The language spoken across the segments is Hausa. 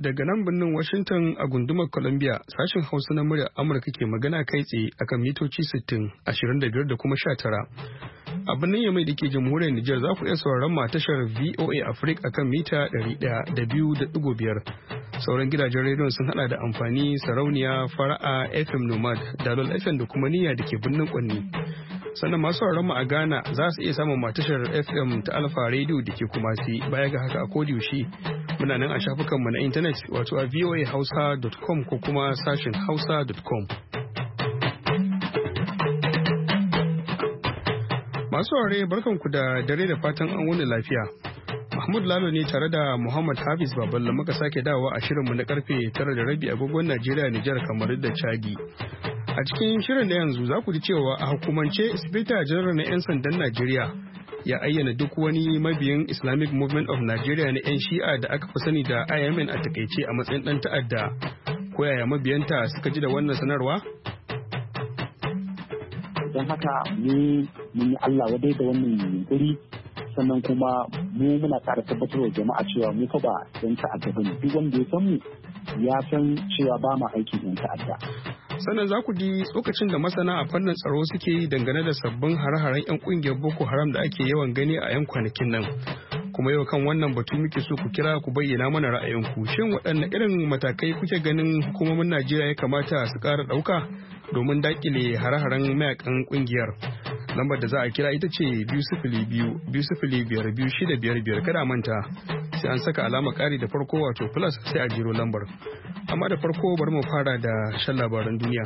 daga nan birnin Washington a gundumar Columbia sashen Hausa na muryar Amurka ke magana kai tsaye akan mitoci 60, 25 da kuma 19. A birnin Yamai da ke jamhuriyar Nijar za ku iya sauraron ma tashar VOA Africa akan mita 100.5. Sauran gidajen rediyon sun hada da amfani sarauniya fara'a FM Nomad, Dalol FM da kuma niyya da ke birnin Kwanni. Sannan masu sauraron mu a Ghana za su iya samun matashar FM ta Alpha Radio da ke Kumasi. Baya ga haka a kodiyaushe muna nan a shafukanmu na intanet wato a voahausa.com ko kuma sashin hausa.com. Masu saurare barkanku da dare da fatan an wuni lafiya. Mahmud Lalo ne tare da Muhammad Hafiz Baballa muka sake dawowa a shirinmu na karfe 9:30 agogon Najeriya, Nijar, kamar da Chadi. A cikin shirin da yanzu za ku ji cewa a hukumance Sifeta Janar na 'yan sandan Najeriya ya ayyana duk wani mabiyin Islamic Movement of Nigeria na 'yan Shi'a da aka fi sani da IMN a takaice a matsayin ɗan ta'adda. Ko yaya mabiyanta suka ji da wannan sanarwa? Don haka mun yi Allah wadai da wannan yunkuri, sannan kuma mu muna ƙara tabbatarwa jama'a cewa mu fa ba 'yan ta'adda bane. Duk wanda ya san mu ya san cewa ba mu aikin 'yan ta'adda. Sannan za ku ji tsokacin da masana a fannin tsaro suke yi dangane da sabbin hare-haren 'yan kungiyar Boko Haram da ake yawan gani a 'yan kwanakin nan. Kuma yau kan wannan batu muke so ku kira ku bayyana mana ra'ayinku. Shin waɗanne irin matakai kuke ganin hukumomin Najeriya ya kamata su ƙara ɗauka domin daƙile hare-haren mayakan kungiyar? Lambar da za a kira ita ce 202-205-2655. Kada manta sai an saka alama ƙari da farko wato plus sai a jiro lambar. Amma da farko bari mu fara da shan labaran duniya.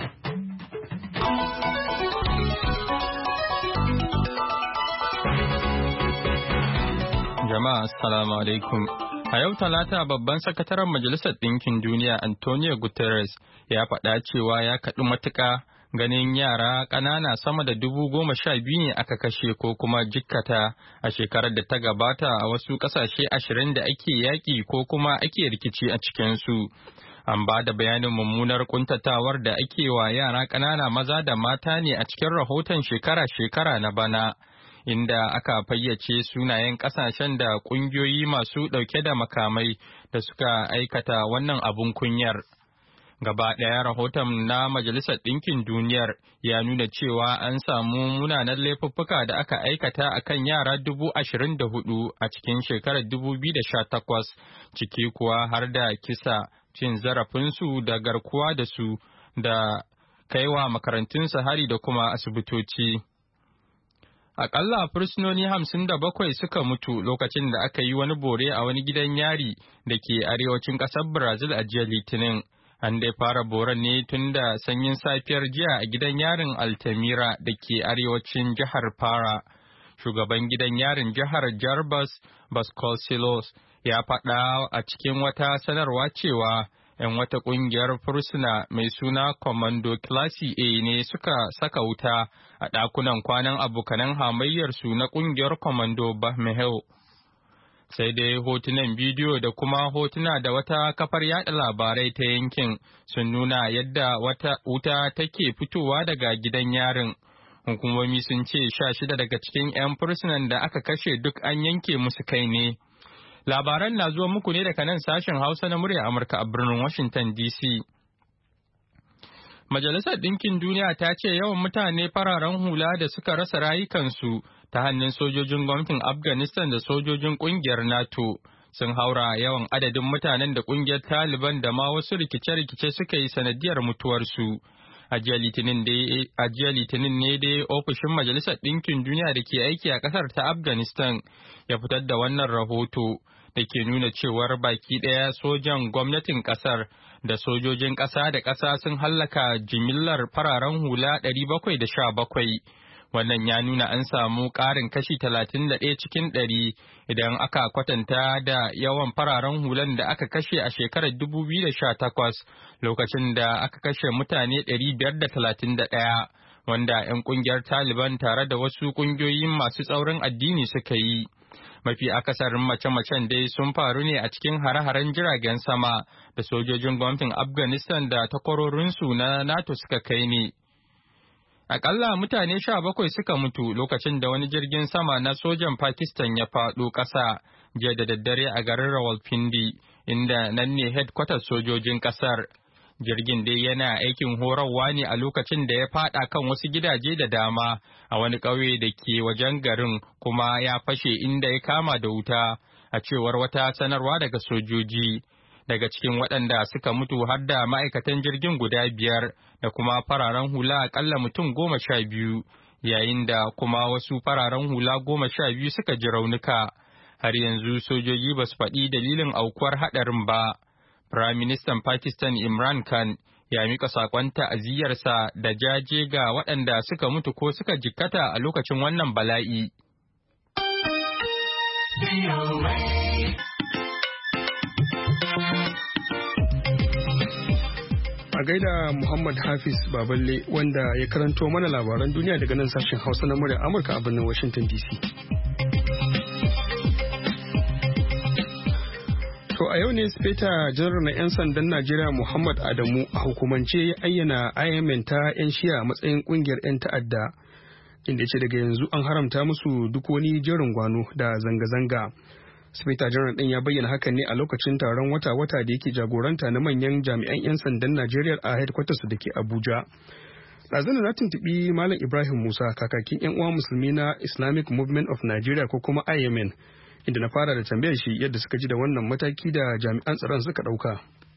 Jama'a assalamu alaikum. A yau Talata babban sakataren Majalisar Ɗinkin Duniya Antonio Guterres ya faɗa cewa ya kaɗu matuƙa ganin yara ƙanana sama da 12,000 ne aka kashe ko kuma jikkata a shekarar da ta gabata a wasu ƙasashe 20 da ake yaƙi ko kuma ake rikici a cikinsu. An ba da bayanin mummunar kuntatawar da ake wa yara ƙanana maza da mata ne a cikin rahoton shekara-shekara na bana, inda aka fayyace sunayen ƙasashen da ƙungiyoyi masu ɗauke da makamai da suka aikata wannan abun kunyar. Gaba ɗaya rahoton na Majalisar Ɗinkin Duniyar ya nuna cewa an samu munanan laifuffuka da aka aikata a kan yara 24,000 a cikin shekarar 2018, ciki kuwa har da kisa, cin zarafinsu da garkuwa da su da kaiwa makarantunsu hari da kuma asibitoci. Aƙalla fursunoni 57 suka mutu lokacin da aka yi wani bore a wani gidan yari da ke arewacin ƙasar Brazil a jiya Litinin. An dai fara boron ne tun da sanyin safiyar jiya a gidan yarin Altamira da ke arewacin jihar Para. Shugaban gidan yarin jihar Jarbas Vasconcelos ya faɗa a cikin wata sanarwa cewa 'yan wata ƙungiyar fursuna mai suna Commando Classe A ne suka saka wuta a ɗakunan kwanan abokanan hamayyarsu na ƙungiyar Commando Bahmehel. Sai dai hotunan bidiyo da kuma hotuna da wata kafar yada labarai ta yankin sun nuna yadda wata wuta take fitowa daga gidan yarin. Hukumomi sun ce 16 daga cikin 'yan fursunan da aka kashe duk an yanke musu kai ne. Labaran na zuwa muku ne daga nan sashen Hausa na murya Amurka a birnin Washington DC. Majalisar Ɗinkin Duniya ta ce yawan mutane fararen hula da suka rasa rayukansu ta hannun sojojin gwamnatin Afghanistan da sojojin ƙungiyar NATO sun haura yawan adadin mutanen da ƙungiyar Taliban da ma wasu rikice-rikice suka yi sanadiyar mutuwarsu. A jiya Litinin ne dai ofishin Majalisar Ɗinkin Duniya da ke aiki a ƙasar ta Afghanistan ya fitar da wannan rahoto da ke nuna cewar baki ɗaya sojan gwamnatin ƙasar da sojojin ƙasa da ƙasa sun hallaka jimillar fararen hula 717. Wannan ya nuna an samu ƙarin kashi 31 cikin 100 idan aka kwatanta da yawan fararen hulan da aka kashe a shekarar 2018 lokacin da aka kashe mutane 531 wanda 'yan ƙungiyar Taliban tare da wasu ƙungiyoyin masu tsaurin addini suka yi. Mafi akasarin mace-macen dai sun faru ne a cikin hare-haren jiragen sama da sojojin gwamnatin Afghanistan da takwarorinsu na NATO suka kai ne. Akalla mutane 17 suka mutu lokacin da wani jirgin sama na sojan Pakistan ya faɗo ƙasa jiya da daddare a garin Rawalpindi, inda nan ne headquarters sojojin ƙasar. Jirgin dai yana aikin horarwa ne a lokacin da ya fada kan wasu gidaje da dama a wani ƙauye da ke wajen garin kuma ya fashe inda ya kama da wuta, a cewar wata sanarwa daga sojoji. Daga cikin waɗanda suka mutu har da ma'aikatan jirgin guda 5 da kuma fararen hula aƙalla mutum 12, yayin da kuma wasu fararen hula 12 suka ji raunuka. Har yanzu sojoji ba su faɗi dalilin aukuwar haɗarin ba. Firaministan Pakistan Imran Khan ya mika saƙon ta'aziyyarsa da jaje ga waɗanda suka mutu ko suka jikkata a lokacin wannan bala'i. A gaida Muhammad Hafiz Baballe wanda ya karanto mana labaran duniya daga nan sashen Hausa na muryar Amurka a birnin Washington DC. To a yau ne Speta Janar na 'yan sandan Najeriya Muhammad Adamu a hukumance ya ayyana IMN ta 'yan shiya a matsayin kungiyar 'yan ta'adda, inda ya ce daga yanzu an haramta musu duk wani jerin gwano da zanga-zanga. Speta Janar ɗin ya bayyana hakan ne a lokacin taron wata-wata da yake jagoranta na manyan jami'an 'yan sandan Najeriya a headquarters da ke Abuja. Ɗazuna na tuntuɓi Malam Ibrahim Musa, kakakin 'yan uwa musulmi na Islamic Movement of Nigeria ko kuma IMN, inda na fara da tambayar shi yadda suka ji da wannan mataki da jami'an tsaron suka ɗauka.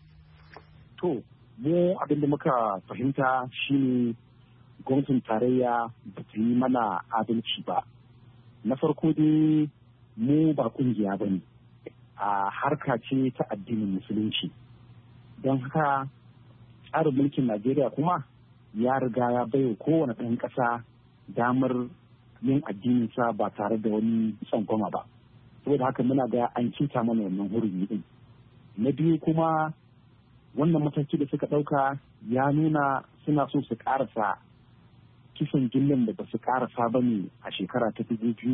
To, mu abin da muka fahimta shine gwamnatin tarayya ba ta yi mana adalci ba. Na farko dai mu ba kungiya ba ne, a harka ce ta addinin musulunci. Don haka tsarin mulkin Najeriya kuma ya riga ya baiwa kowane ɗan ƙasa damar yin addininsa ba tare da wani tsangwama ba. Saboda haka muna ga an cinta mana wannan hurumi din. Na biyu kuma wannan mataki da suka ɗauka ya nuna suna so su ƙarasa kisan gillan da ba su ƙarasa ba ne a shekara ta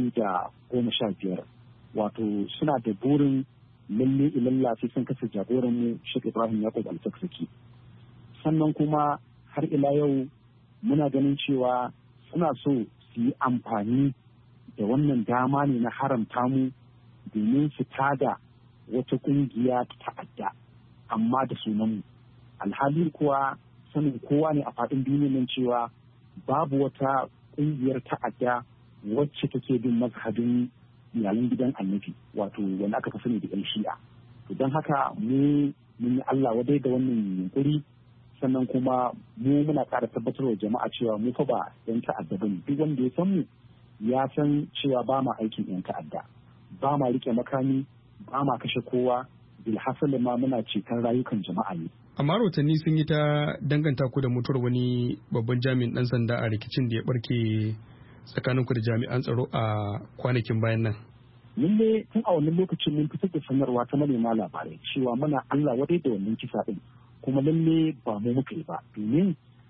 2015. Wato suna da burin lalle ilalla sai sun kasa jagoranmu Sheikh Ibrahim Yakub Al-Zakzaki. Sannan kuma har ila yau muna ganin cewa suna so su yi amfani da wannan dama ne na haramta mu domin su tada wata kungiya ta ta'adda amma da sunanmu. Alhali kuwa sanin kowa ne a faɗin duniya nan cewa babu wata kungiyar ta'adda wacce take bin mazhabin iyalan gidan annabi, wato wani aka fi sani da yan shi'a. To don haka mun yi Allah wadai da wannan yunkuri, sannan kuma mu muna ƙara tabbatarwa jama'a cewa mu fa ba yan ta'adda bane. Duk wanda ya san mu ya san cewa ba ma aikin yan ta'adda, ba ma rike makami, ba ma kashe kowa, bilhassan ma muna ceton rayukan jama'a ne. Amma rahotanni sun yi ta danganta ku da mutuwar wani babban jami'in ɗan sanda a rikicin da ya barke tsakanin ku da jami'an tsaro a kwanakin bayan nan. Lalle tun a wannan lokacin mun fitar da sanarwa ta manema labarai cewa muna Allah wadai da wannan kisa ɗin, kuma lalle ba mu muka yi ba, domin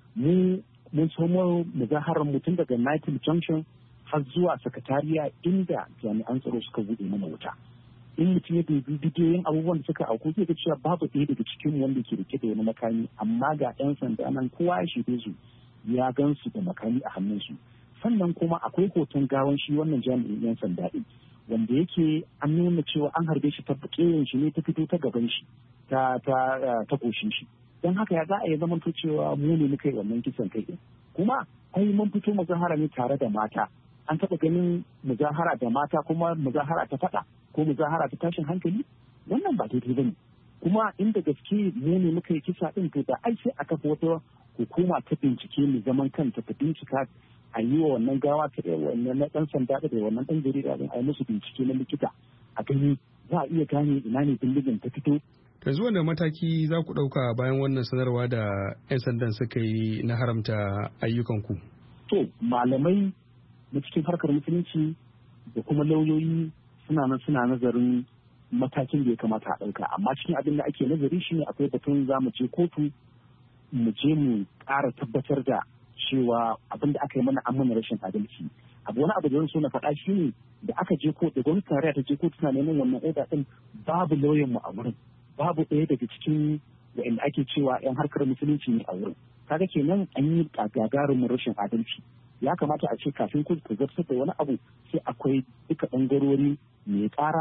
mun somo muzaharar mutum daga United Junction har zuwa sakatariya inda jami'an tsaro suka buɗe mana wuta. In mutum ya dubi bidiyoyin abubuwan da suka auku zai ga cewa babu ɗaya daga cikin wanda ke rike da wani makami, amma ga 'yan sanda nan kowa ya shaide su ya gan su da makami a hannunsu. Sannan kuma akwai hoton gawan shi wannan jami'in 'yan sanda ɗin wanda yake an nuna cewa an harbe shi ta buƙeyen shi ne ta fito ta gaban shi ta goshin shi. Don haka ya za a yi zamanto cewa mu ne muka yi wannan kisan kai ɗin. Kuma ai mun fito muzahara ne tare da mata. An taɓa ganin muzahara da mata kuma muzahara ta faɗa ko muzahara ta tashin hankali? Wannan ba daidai ba ne. Kuma inda gaske mu ne muka yi kisa ɗin, to da ai sai a kafa wata hukuma ta bincike mu zaman kanta ta bincika a yi wa wannan gawa ta wannan na ɗan sanda da wannan ɗan jarida ɗin a yi musu bincike na likita a gani za a iya gane ina ne bindigin ta fito. Yanzu wanda mataki za ku ɗauka bayan wannan sanarwa da 'yan sandan suka yi na haramta ayyukanku? To malamai na cikin harkar musulunci da kuma lauyoyi suna nazarin matakin da ya kamata a ɗauka, amma cikin abin da ake nazari shine akwai batun za mu je kotu mu je mu ƙara tabbatar da cewa abin da aka yi mana an mana rashin adalci. Wani abu da zan so na faɗa shi ne da aka je kotu, da gwamnati tarayya ta je kotu tana neman wannan oda ɗin, babu lauyan mu a wurin, babu ɗaya daga cikin wa'anda ake cewa 'yan harkar musulunci ne a wurin. Kaga kenan an yi gagarumin rashin adalci. Ya kamata a ce kafin kotu ta zartar da wani abu sai akwai duka ɓangarori mai ƙara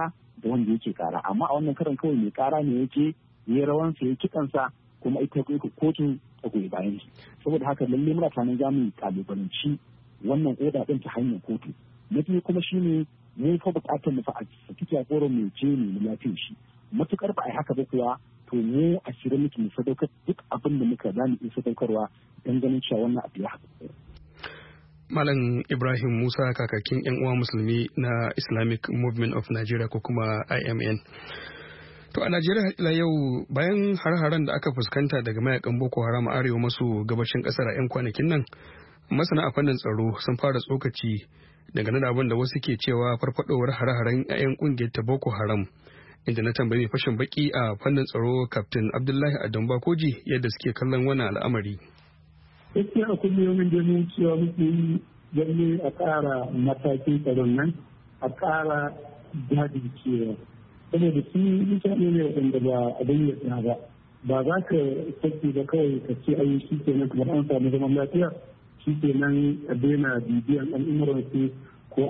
da wanda yake kara. Amma a wannan karan kawai mai kara ne yake ya rawansa ya kiɗansa kuma ita kotun ta goyi bayan shi. Saboda haka lalle muna tunanin za mu kalubalanci wannan oda ɗin ta hanyar kotu. Na biyu kuma shine mu fa buƙatar mu fa a saki jagoran mu je mu lafiyar shi. Matukar ba a yi haka ba kuwa to mu a shirye muke mu sadaukar duk abin da muka za mu iya sadaukarwa don ganin cewa wannan abu ya haɗu. Malam Ibrahim Musa kakakin 'yan uwa musulmi na Islamic Movement of Nigeria ko kuma IMN. To a Najeriya ila yau bayan har-haren da aka fuskanta daga mayakan Boko Haram a arewa maso gabashin kasar a 'yan kwanakin nan, masana a fannin tsaro sun fara tsokaci dangane da abin da wasu ke cewa farfadowar har-haren 'ya'yan kungiyar ta Boko Haram. Inda na tambayi fashin baki a fannin tsaro Captain Abdullahi Adam Bakoji yadda suke kallon wannan al'amari. Gaskiya a kullum da mun cewa muke yi lalle a ƙara matakin tsaron nan, a ƙara jajircewa. Saboda su mutane ne waɗanda ba abin yadda ba. Ba za ka sake da kawai ka ce ayi shi kenan kamar an samu zaman lafiya, shi kenan a daina bibiyan al'umuransu ko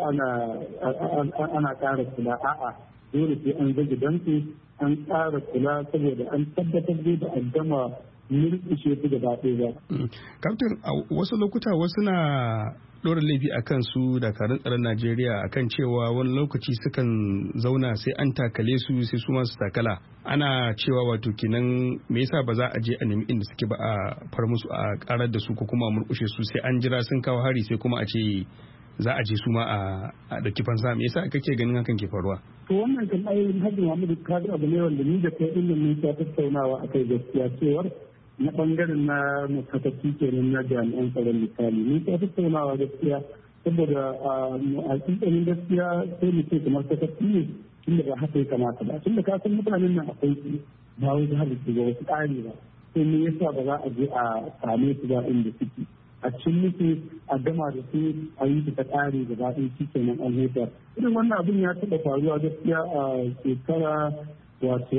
ana ƙara kula. A'a, dole sai an zage dansu an ƙara kula saboda an tabbatar da a gama murƙushe su gaba ɗaya ba. Kaftin, a wasu lokuta wasu na ɗora laifi a kan su dakarun tsaron Najeriya akan cewa wani lokaci sukan zauna sai an takale su sai su masu takala. Ana cewa wato kinan me yasa ba za a je a nemi inda suke ba a far musu a karar da su ko kuma a murƙushe su sai an jira sun kawo hari sai kuma a ce za a je su ma a ɗauki fansa. Me yasa kake ganin hakan ke faruwa? To wannan kan ayoyin Hajji Muhammadu Kadir abu ne wanda ni da kai ilimin ta tattaunawa akai gaskiya cewar na bangaren na matakaki kenan na jami'an tsaron misali ni ta tattaunawa gaskiya saboda a cikin gaskiya sai mu ce kamar takaki ne tunda ba haka ya kamata ba tunda ka san mutanen nan akwai su ba wai da hadisi ba wasu ƙari ba sai me yasa ba za a je a same su ba inda suke a cikin muke a gama da su a yi ta ƙari gaba ɗaya shi kenan an huta irin wannan abin ya taɓa faruwa gaskiya a shekara wato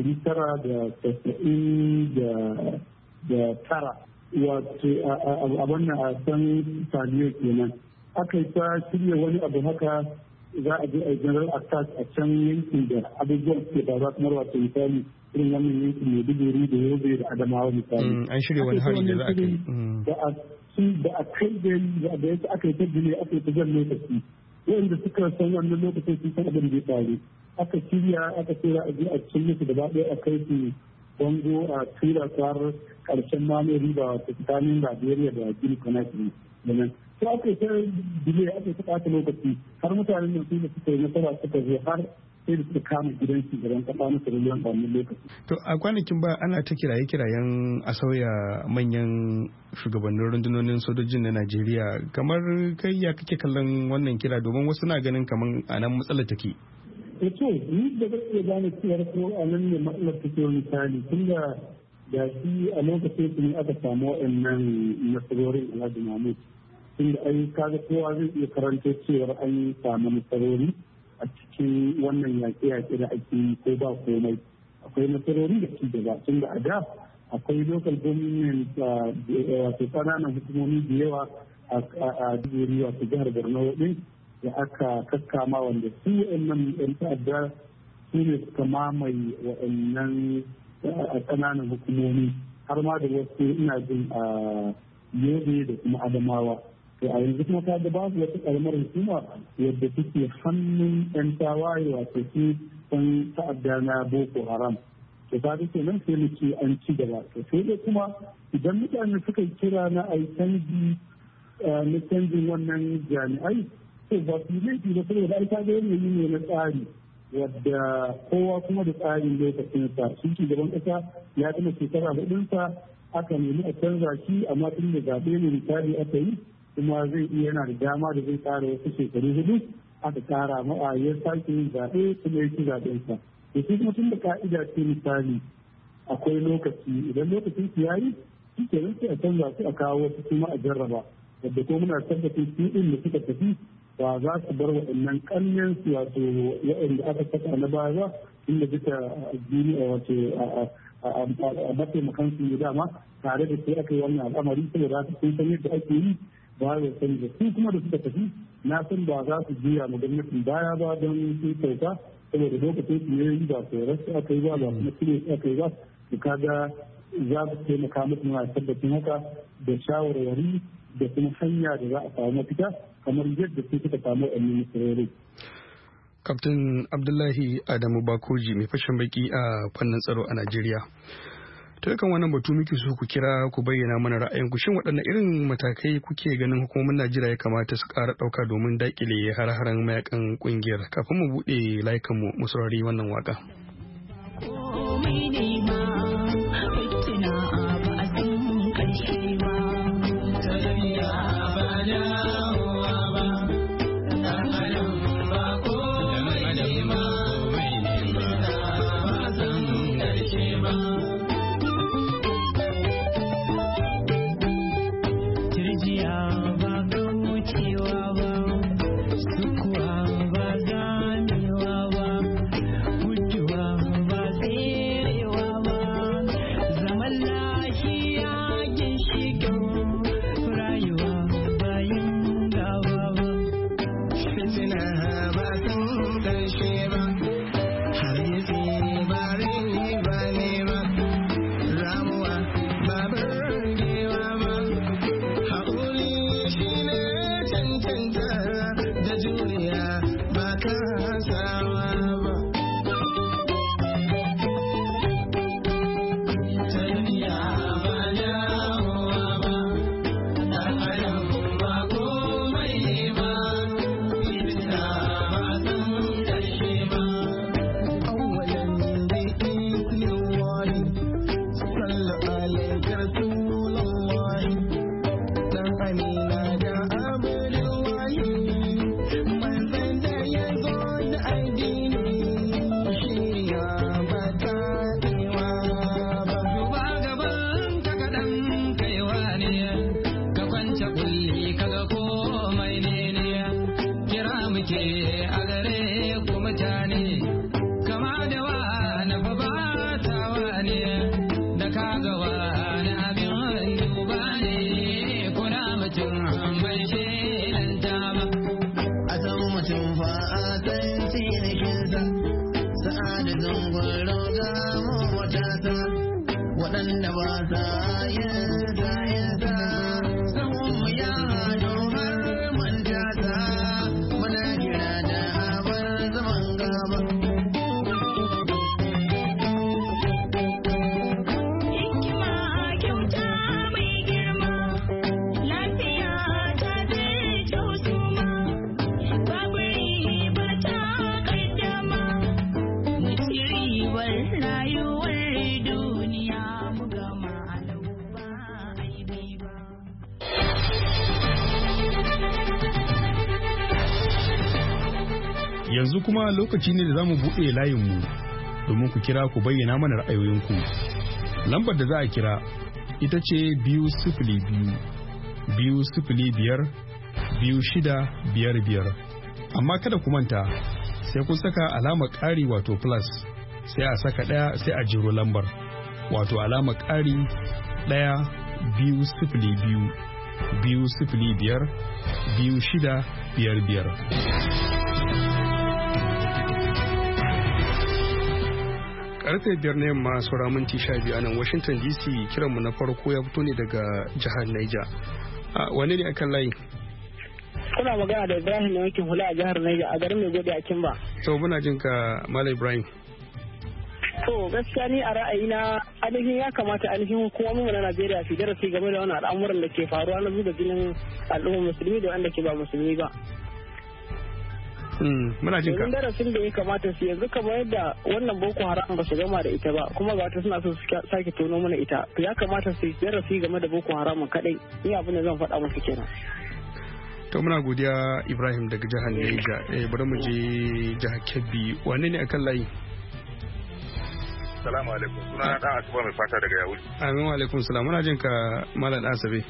1999 wato a wannan a san taliyo kenan aka yi ta shirya wani abu haka za a je a general attack a can yankin da abubuwan suke faruwa kamar wato misali irin wannan yankin mai duburi da yobe da adamawa misali an shirya wani hari da za a kai da a kai da yake aka yi ta jini aka yi ta jan lokaci wanda suka san wannan lokacin sun san abin da ya faru aka shirya aka tura a je a cikin musu gaba ɗaya a kai su bango a tura su har ƙarshen mamaye riba wata tsakanin Najeriya da Gini Conakry da nan. Sai aka yi ta dile aka yi ta ɓata lokaci har mutanen nan su da suka yi nasara suka zo har sai da suka kama gidan su gaban kafa musu miliyan ɓarnin lokaci. To a kwanakin ba ana ta kiraye-kirayen a sauya manyan shugabannin rundunonin sojojin na Najeriya kamar kai ya kake kallon wannan kira domin wasu na ganin kamar a nan matsalar take. to ni da zai iya gane cewar ko a nan ne matsalar take misali tun da shi a lokacin su ne aka samu waɗannan nasarorin Alhaji Mahmud tun da ai kaga kowa zai iya karanta cewar an samu nasarori a cikin wannan yaƙe-yaƙe da ake yi ko ba komai akwai nasarori da ci gaba tun da a da akwai local government wato ƙananan hukumomi da yawa a Duguri wato jihar Borno ɗin da aka kakkama wanda su waɗannan 'yan ta'adda su ne suka mamaye waɗannan ƙananan hukumomi har ma da wasu ina jin a Yobe da kuma Adamawa. To a yanzu kuma ta babu wata ƙaramar hukuma wadda take hannun 'yan tawaye wato su ɗan ta'adda na Boko Haram. To ta ce nan sai mu ce an ci gaba. To sai dai kuma idan mutane suka kira na a yi canji na canjin wannan jami'ai ba su laifi da saboda ai ta ga yanayi ne na tsari wadda kowa kuma da tsarin lokacinsa shi shugaban ƙasa ya gama shekara hudunsa aka nemi a canza shi amma tun da zaɓe ne misali aka yi kuma zai iya yana da dama da zai tsara wasu shekaru hudu aka tsara ma'a ya sake yin zaɓe kuma ya ci zaɓensa da shi kuma tun da ka'ida ce misali akwai lokaci idan lokacin su yayi shi ke sai a canza su a kawo wasu kuma a jarraba wadda ko muna tabbatar su ɗin da suka tafi ba za su bar waɗannan ƙanyen su wato waɗanda aka saka na baya ba inda duka addini a wato a mataimakan su ne dama tare da sai aka yi wannan al'amari saboda su sun san yadda ake yi ba ya sani da su kuma da suka tafi na san ba za su juya ma gwamnatin baya ba don sun sauka saboda lokacin su ne ba su rasu aka yi ba ba kuma cire su aka yi ba su kaga za su taimaka musu na tabbacin haka da shawarwari da kuma hanya da za a samu mafita kamar yadda su suka samu ɗanyen nasarori. Kaftin Abdullahi Adamu Bakoji mai fashin baki a fannin tsaro a Najeriya. Ta kan wannan batu muke so ku kira ku bayyana mana ra'ayinku shin waɗanne irin matakai kuke ganin hukumomin Najeriya ya kamata su ƙara ɗauka domin daƙile har-haren mayakan ƙungiyar kafin mu buɗe layukanmu mu saurari wannan waka. Yanzu kuma lokaci ne da za mu buɗe layinmu domin ku kira ku bayyana mana ra'ayoyinku. Lambar da za a kira ita ce 202-205-2655. Amma kada ku manta sai kun saka alamar ƙari wato plus sai a saka ɗaya sai a jiro lambar wato alamar ƙari 1-205-2655. Karfe 5 na yamma saura minti 12 a nan Washington DC. Kiranmu na farko ya fito ne daga jihar Niger. Wane ne akan layi? Kuna magana da Ibrahim ne wankin hula a jihar Niger a garin Maigode a Kimba. To muna jin ka Malam Ibrahim. To gaskiya ni a ra'ayina ainihin ya kamata ainihin hukumomin na Najeriya su darasi game da wannan al'amuran da ke faruwa na zuba jinin al'ummar musulmi da wanda ke ba musulmi ba. Muna jin ka. Darasin da ya kamata su yanzu kamar yadda wannan Boko Haram ba su gama da ita ba kuma ga ta suna so su sake tono mana ita. To ya kamata su darasi game da Boko Haram kadai. Ni abin da zan faɗa musu kenan. To muna godiya Ibrahim daga jihar Niger. Bari mu je jihar Kebbi. Wane ne akan layi? Assalamu alaikum. Suna dan Asuba mai fata daga Yawuri. Amin wa alaikum salam. Muna jin ka Malam Asabe.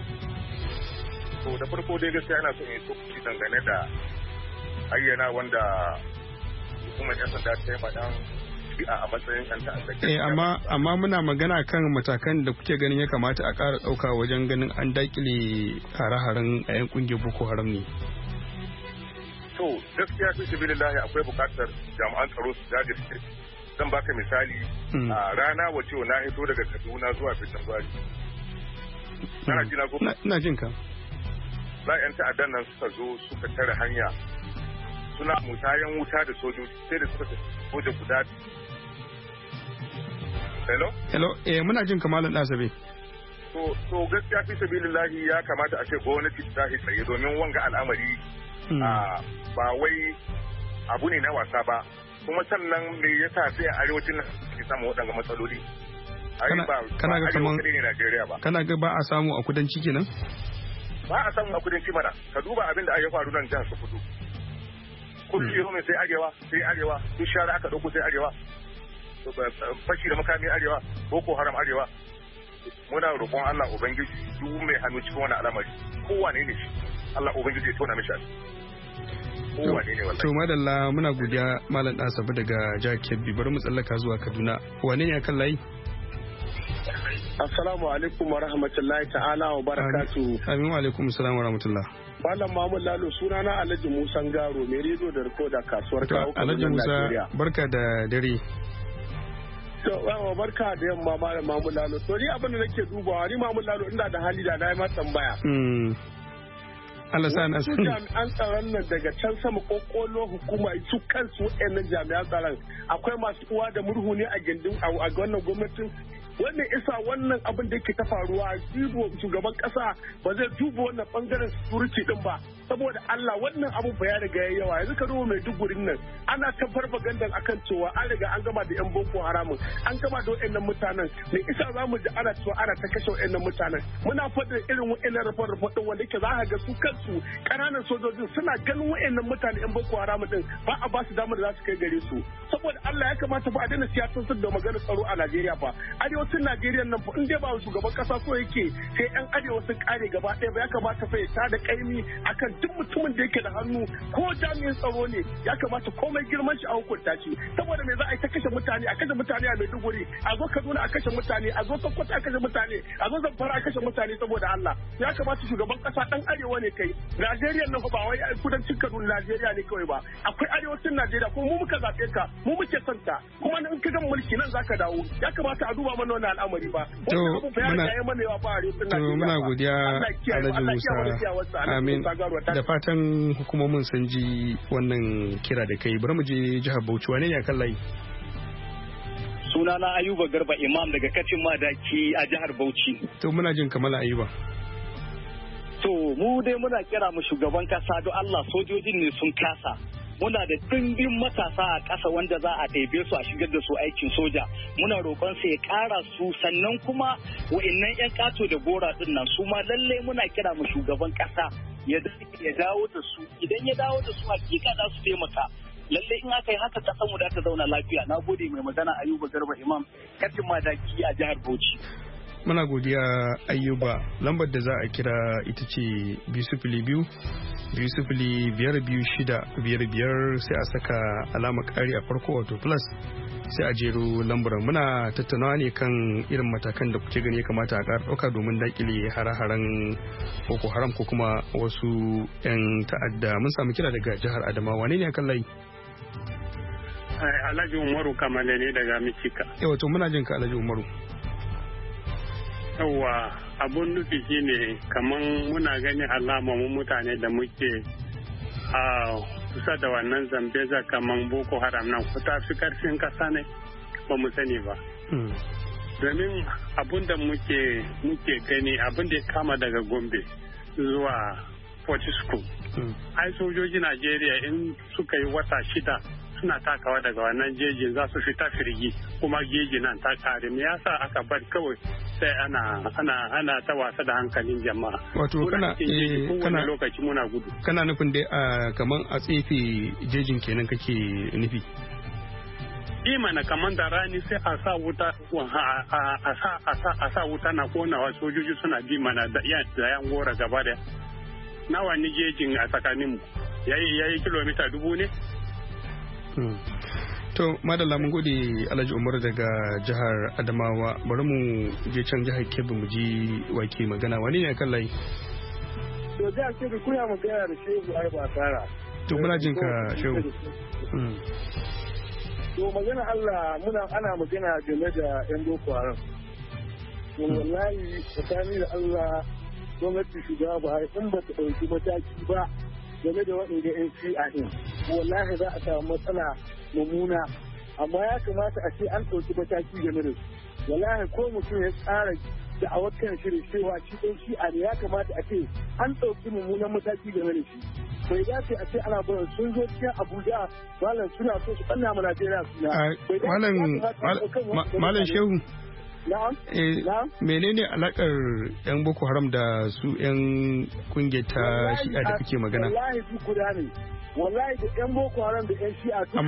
To da farko dai gaskiya ina so in yi tsokaci dangane da ayyana wanda hukumar 'yan sanda ta yi madan a matsayin ɗan ta'adda. Amma muna magana kan matakan da kuke ganin ya kamata a ƙara ɗauka wajen ganin an daƙile hare-haren a 'yan ƙungiyar Boko Haram ne. to gaskiya fi sabilillahi akwai bukatar jami'an tsaro su jajirce. Zan baka misali a rana wace na hito daga Kaduna zuwa Birnin Gwari. Kana jina ko? Ina jin ka. Ba 'yan ta'addan nan suka zo suka tare hanya suna musayan wuta da sojoji sai da suka soja guda. Hello, muna jin kamalan ɗasabe. To gaskiya fi sabilillahi ya kamata a ce gwamnati ta tashi tsaye domin wanga al'amari ba wai abu ne na wasa ba, kuma sannan me yasa sai a arewacin nan ke samu waɗanda matsaloli. Kana ga kaman Najeriya ba. Kana ga ba a samu a kudanci kenan? Ba a samu a kudanci mana. Ka duba abin da ya faru nan jihar Sokoto. Kullum sai arewa, duk shara aka dauko sai arewa. Fashi da makami arewa, Boko Haram arewa. Muna roƙon Allah Ubangiji duk mai hannu cikin wani al'amari. Kowane ne shi? Allah Ubangiji ya tona mishi To madalla muna godiya Malam Asabe daga jihar Kebbi. Bari mu tsallaka zuwa Kaduna. Wane ne akan layi? Assalamu alaikum wa rahmatullahi ta'ala wa barakatu. Amin wa alaikum assalam wa rahmatullah. Malam Mahmud Lalo sunana Alhaji Musa Garo mai rediyo da rikoda kasuwar kawo Alhaji Musa barka da dare. To yawa barka da yamma Malam Mahmud Lalo. To ni abin da nake dubawa ni Mahmud Lalo ina da hali da na yi ma tambaya. Allah sa na sani. Jami'an tsaron nan daga can sama kokolo hukuma su kansu waɗannan jami'an tsaron akwai masu uwa da murhu ne a gindin a wannan gwamnatin. Wannan isa wannan abin da yake ta faruwa shugaban kasa ba zai duba wannan bangaren security din ba saboda Allah wannan abun fa ya riga yayi yawa yanzu ka duba mai dugurin nan ana ta farfagandan akan cewa an riga an gama da yan boko haramun an gama da wayannan mutanen ne isa zamu ji ana cewa ana ta kashe wayannan mutanen muna fada irin wayannan report din wanda yake za ka ga su kansu kananan sojojin suna ganin wayannan mutanen yan boko haramun din ba a ba su damar da za su kai gare su saboda Allah ya kamata fa a daina siyasar da maganar tsaro a Najeriya fa arewacin Najeriya nan fa in dai ba shugaban kasa so yake sai yan arewa sun kare gaba ɗaya ba ya kamata fa ya tada kaimi akan duk mutumin da yake da hannu ko jami'in tsaro ne ya kamata komai girman shi a hukunta shi saboda me za a yi ta kashe mutane a Maiduguri a zo Kaduna a kashe mutane a zo Sokoto a kashe mutane a zo Zamfara a kashe mutane saboda Allah ya kamata shugaban kasa dan arewa ne kai Najeriya nan ba wai kudancin Kaduna Najeriya ne kawai ba akwai arewacin Najeriya kuma mu muka zabe ka mu muke son ta kuma in ka ga mulki nan zaka dawo ya kamata a duba mana wannan al'amari ba muna godiya Alhaji Musa amin da fatan hukumomin sun ji wannan kira da kai bari mu je jihar Bauchi wane ne akan layi sunana Ayuba Garba Imam daga Kacin Madaki a jihar Bauchi to muna jin kamala Ayuba to mu dai muna kira mu shugaban kasa don Allah sojojin ne sun kasa muna da dimbin matasa a ƙasa wanda za a ɗebe su a shigar da su aikin soja muna roƙon sa ya ƙara su sannan kuma wa'annan 'yan ƙato da gora ɗin nan su ma lalle muna kira mu shugaban ƙasa ya dawo da su idan ya dawo da su hakika za su taimaka lalle in aka yi haka ƙasar mu da ta zauna lafiya na gode mai magana Ayuba Garba Imam Kacin Madaki a jihar Bauchi. Muna godiya Ayuba lambar da za a kira ita ce 202 205 sai a saka alama ƙari a farko wato plus sai a jero lambar muna tattaunawa ne kan irin matakan da kuke gani ya kamata a ƙara ɗauka domin daƙile hare-haren Boko Haram ko kuma wasu 'yan ta'adda mun samu kira daga jihar Adamawa ne akan layi Alhaji Umaru Kamale ne daga Michika. Yawa to muna jin ka Alhaji Umaru. Yawwa abun nufi shine kaman muna gani alama mu mutane da muke a kusa da wannan zambeza kaman Boko Haram nan kuta fi karfin kasa ne ba mu sani ba. Domin abun da muke gani abun da ya kama daga Gombe zuwa Fortisco. Ai sojoji Najeriya in suka yi wata 6 suna takawa daga wannan jejin za su fita firgi kuma jeji nan ta kare me yasa aka bar kawai sai ana ta wasa da hankalin jama'a wato kana lokaci muna gudu kana nufin dai kaman a tsefe jejin kenan kake nufi mana kaman da rani sai a sa wuta a sa wuta na konawa sojoji suna bi mana da yan gora gaba da nawa ni jejin a tsakaninmu yayi kilomita 1000 ne. To madalla mun gode Alhaji Umar daga jihar Adamawa bari mu je can jihar Kebbi mu ji wake magana wani ne kan layi to jihar Kebbi kuna magana da Shehu Arba Sara To muna jin ka Shehu. To magana Allah ana magana game da yan Boko Haram. To wallahi tsakani da Allah gwamnati shugaba Buhari in ba ta ɗauki mataki ba game da waɗanda yan shi'a ɗin wallahi za a samu matsala mummuna amma ya kamata a ce an ɗauki mataki game da su. Wallahi ko mutum ya tsara da a wakan shirin cewa shi ɗan shi'a ne ya kamata a ce an ɗauki mummunan mataki game da shi. Bai dace a ce ana barin sun zo cikin Abuja malam suna so su ɓanna mu Najeriya suna. Malam Shehu. Menene alakar yan Boko Haram da su yan kungiyar ta shi'a da kake magana? Wallahi su guda ne. Wallahi da yan Boko Haram da yan shi'a duka.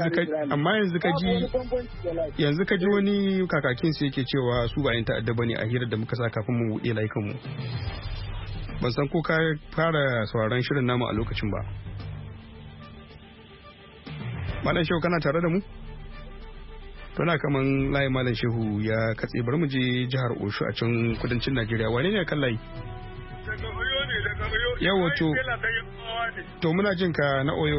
Yanzu ka ji wani kakakin su yake cewa su ba yan ta'adda bane a hirar da muka sa kafin mu buɗe layukan mu. Ban san ko ka fara sauraron shirin namu a lokacin ba. Malam Shehu kana tare da mu? Tana kaman layi Malam Shehu ya katse, bari mu je jihar Osho a can kudancin Najeriya. Wane ne kan layi? Daga Oyo ne, daga Oyo. Yawo to muna jin ka na Oyo.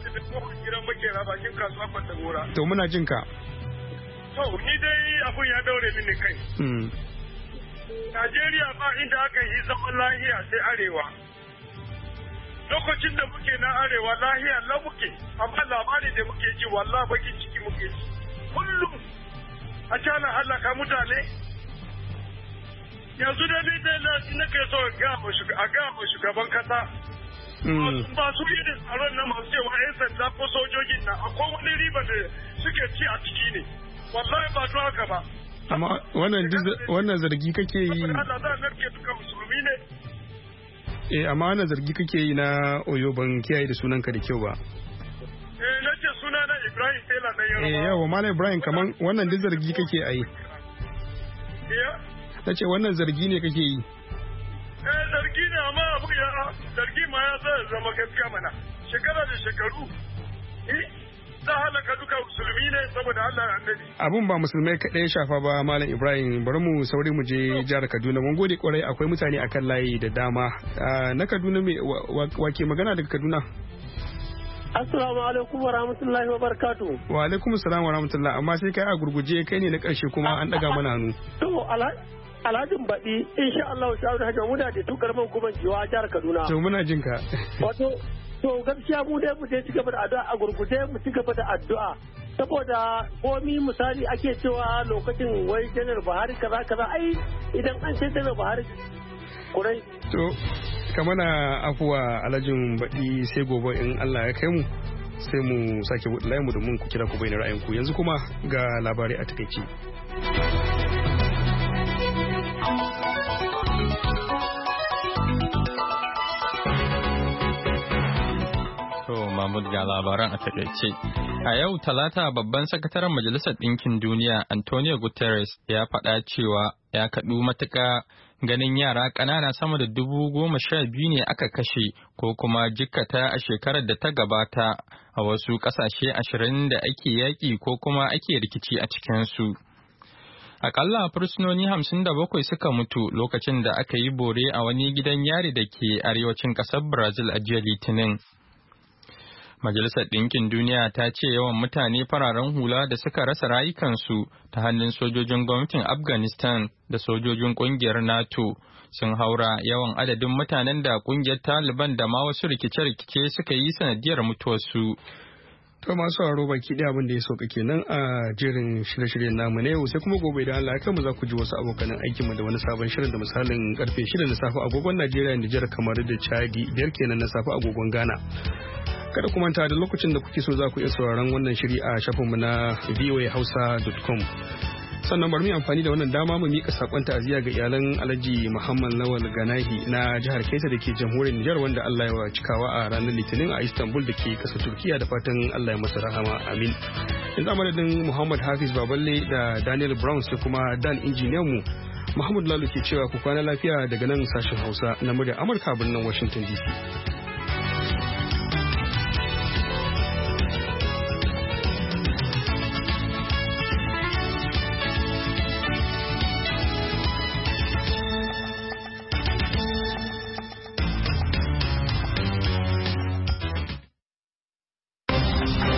To muna jin ka. To ni dai abun ya daure mini kai. Najeriya ba inda aka yi zaman lahiya sai arewa. Lokacin da muke na arewa lahiya la muke, amma labari da muke ji wallahi bakin ciki muke ji. Kullum a cana halaka mutane. Yanzu da ni dai na ke so a ga mu shugaban kasa. Ba su yi da tsaron na masu cewa 'yan sanda ko sojojin na akwai wani riba da suke ci a ciki ne. Wallahi ba to haka ba. Amma wannan zargi kake yi. Amma wannan zargi kake yi na Oyo ban kiyaye da sunanka da kyau ba. Na ce suna na Ibrahim Tela na Yarbawa. Yawa Malam Ibrahim kaman wannan duk zargi kake yi. Na ce wannan zargi ne kake yi. Zargi ne amma abu ya zargi ma ya zama gaskiya mana. Shekara da shekaru. Za halaka duka musulmi ne saboda Allah annabi. Abun ba musulmai kaɗai shafa ba Malam Ibrahim, bari mu sauri mu je jihar Kaduna. Mun gode kwarai, akwai mutane akan layi da dama. Na Kaduna wa ke magana daga Kaduna? Assalamu alaikum wa rahmatullahi wa barakatuh. Wa alaikum assalam wa rahmatullahi, amma sai kai a gurguje, kai ne na ƙarshe kuma an daga mana hannu. To Alhajin baɗi insha Allah sha'awar hajjar muna da tukar man kuma jiwa jihar Kaduna. To muna jin ka. Wato to gaskiya mu dai mu je ci gaba da addu'a a gurguje mu ci gaba da addu'a saboda komi misali ake cewa lokacin wai janar Buhari kaza ai idan an ce janar Buhari kurai. To kamana afuwa Alhajin baɗi sai gobe in Allah ya kai mu sai mu sake buɗe layin mu domin ku kira ku bayyana ra'ayinku. Yanzu kuma ga labarai a takaice. Mahmud ga labaran a takaice. A yau Talata babban sakataren Majalisar Ɗinkin Duniya Antonio Guterres ya faɗa cewa ya kaɗu matuƙa ganin yara ƙanana sama da 12,000 ne aka kashe ko kuma jikkata a shekarar da ta gabata a wasu ƙasashe 20 da ake yaƙi ko kuma ake rikici a cikinsu. Akalla fursunoni 57 suka mutu lokacin da aka yi bore a wani gidan yari da ke arewacin ƙasar Brazil a jiya Litinin. Majalisar Ɗinkin Duniya ta ce yawan mutane fararen hula da suka rasa rayukansu ta hannun sojojin gwamnatin Afghanistan da sojojin ƙungiyar NATO sun haura yawan adadin mutanen da ƙungiyar Taliban da ma wasu rikice-rikice suka yi sanadiyar mutuwarsu. To masu sauraro baki ɗaya abin da ya sauka kenan a jerin shirye-shiryen namu na yau, sai kuma gobe idan Allah ya kai mu za ku ji wasu abokanan aikin mu da wani sabon shirin da misalin karfe 6 na safe agogon Najeriya, Nijar, kamar da Chadi, 5 kenan na safe agogon Ghana. Kada ku manta da lokacin da kuke so za ku iya sauraron wannan shiri a shafinmu na voahausa.com. Sannan bari mu amfani da wannan dama mu mika sakon ta'aziyya ga iyalan Alhaji Muhammad Lawal Ganahi na jihar Keta da ke jamhuriyar Nijar wanda Allah ya cikawa a ranar Litinin a Istanbul da ke kasar Turkiya, da fatan Allah ya masa rahama, amin. Yanzu a madadin Muhammad Hafiz Baballe da Daniel Brown sai kuma Dan injiniyan mu Muhammad Lalu ke cewa ku kwana lafiya daga nan sashen Hausa na murya Amurka birnin Washington DC.